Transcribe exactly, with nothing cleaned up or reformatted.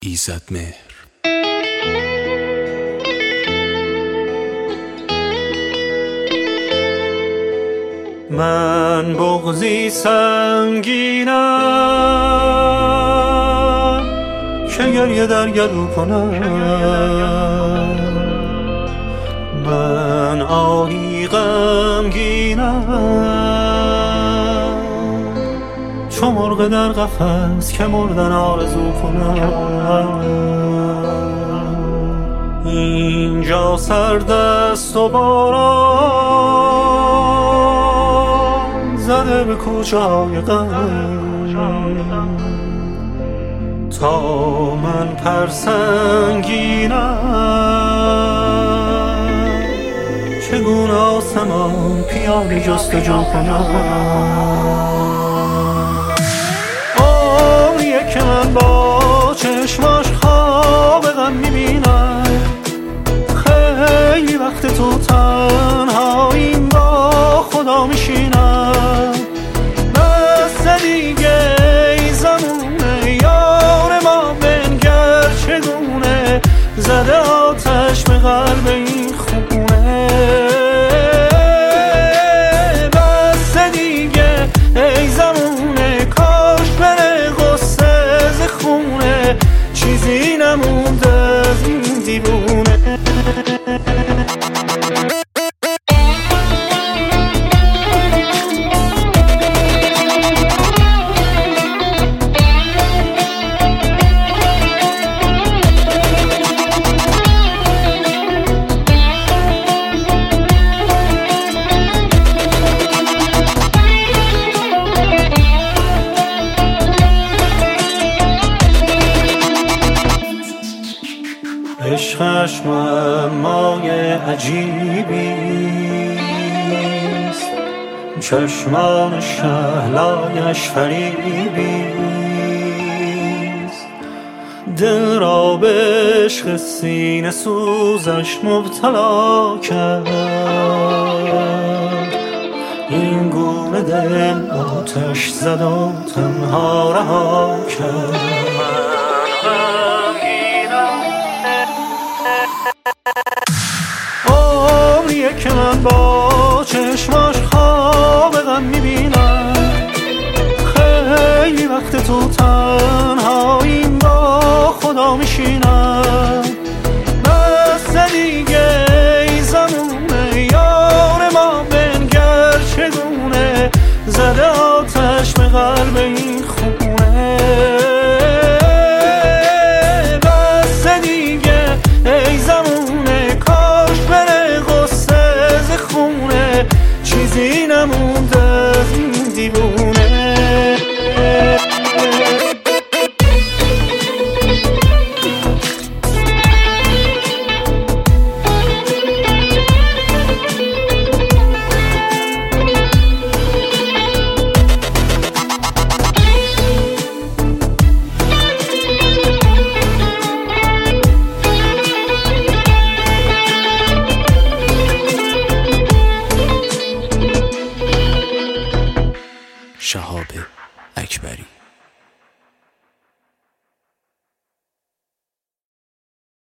ایزدمهر. من بغضی سنگینم که گریه در گلو کنم، من آهی غمگینم چو مرغ در قفس که مردن آرزو کنم. اینجا سرد است و باران زده به کوچه های غم، تا من پرسنگینم چگونه آسمان پیاله جستجو کنم. عمریه که من با چشماش خواب غم میبینم، خیلی وقت تو تنهاییم با خدا میشینم. بس دیگه ای زمونه یار ما بنگر چگونه زده آتش به قلب این خونه. بس دیگه ای زمونه کاش بره غصه ز خونه، چیزی نمونده از این دیوونه. عشقش معمای عجیبیست، چشمان شهلایش فریبیست، دل را به عشق سینه سوزش مبتلا کرد. این گونه دل آتش زد و تنها رها کرد. عمریه که من با چشماش خواب غم میبینم، خیلی وقت تو تنهاییم با خدا میشینم.